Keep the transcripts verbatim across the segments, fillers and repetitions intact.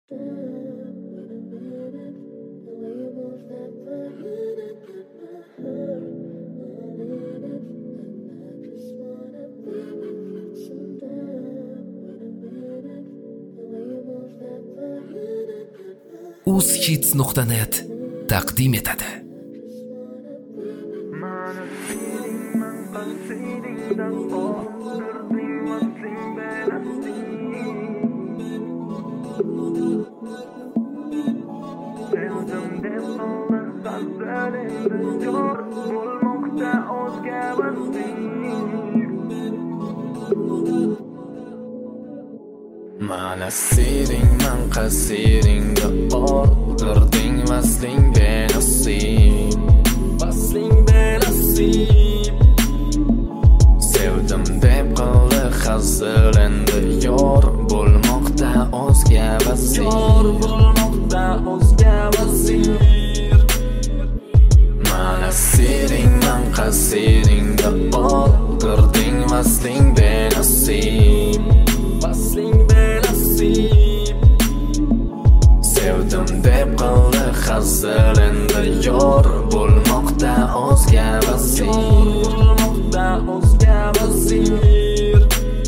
uzhits nuqta net taqdim etadi. Mana sering man qasiringda qoldirding vasling benasib vasling benasib sevdim deb qildi hazil endi yor bo'lmoqda o'zga vasir yor bo'lmoqda o'zga vasir mana sering man qasiringda qoldirding vasling benasib vasling benasib sevdim deb qildi hazil endi yor bo'lmoqda o'zga vasir bo'lmoqda o'zga vasir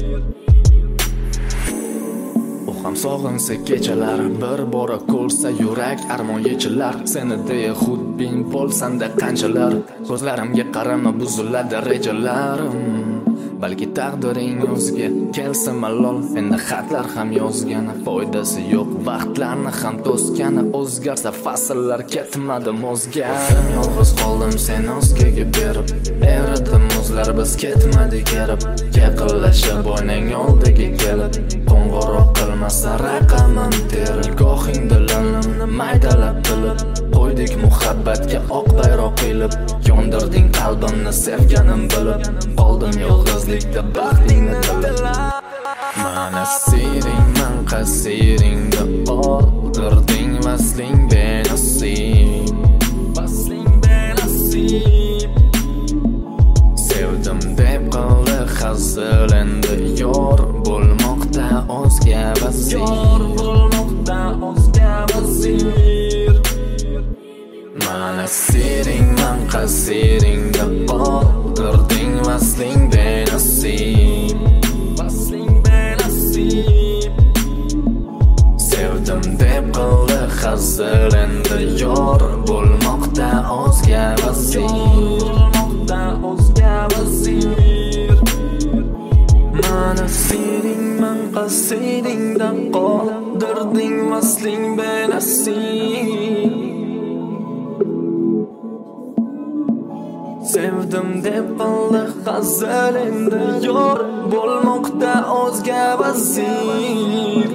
u ham sog'insa kechalar bir bora ko'rsa yurak armon yechilar seni deya xudbin bo'lsanda qanchalar ko'zlarimga qarama buziladi rejalarim balki taqdiring o'ziga kelsa malol endi xatlar ham yozgani foydasi yo'q vaqtlarni ham to'sgani o'zgarsa fasllar ketmadi mozga yolg'iz qoldim sen o'zgaga berib eridim o'zlar biz ketmadik erib yaqinlashib oynang oldiga kelib qo'ng'iroq qilmasa raqamim terib gohing dilimni maydalab bilib qo'ydik muhabbatga oq bayroq ilib yondirding qalbimni sevganim bilib qoldim yolg'izlikda baxtingni tilib mana sering man qasiringda qoldirding vasling benasib vasling benasib sevdim deb qildi hazil endi yor bo'lmoqda o'zga vasir yor bo'lmoqda o'zga vasir mana sering man qasiringda qoldirding vasling benasib vasling benasib sevdim deb qildi hazil endi yor bo'lmoqda o'zga vasir bo'lmoqda o'zga vasir mana sering man qasiringda qoldirding vasling benasib sevdim deb qildi hazil endi yor bo'lmoqda o'zga vasir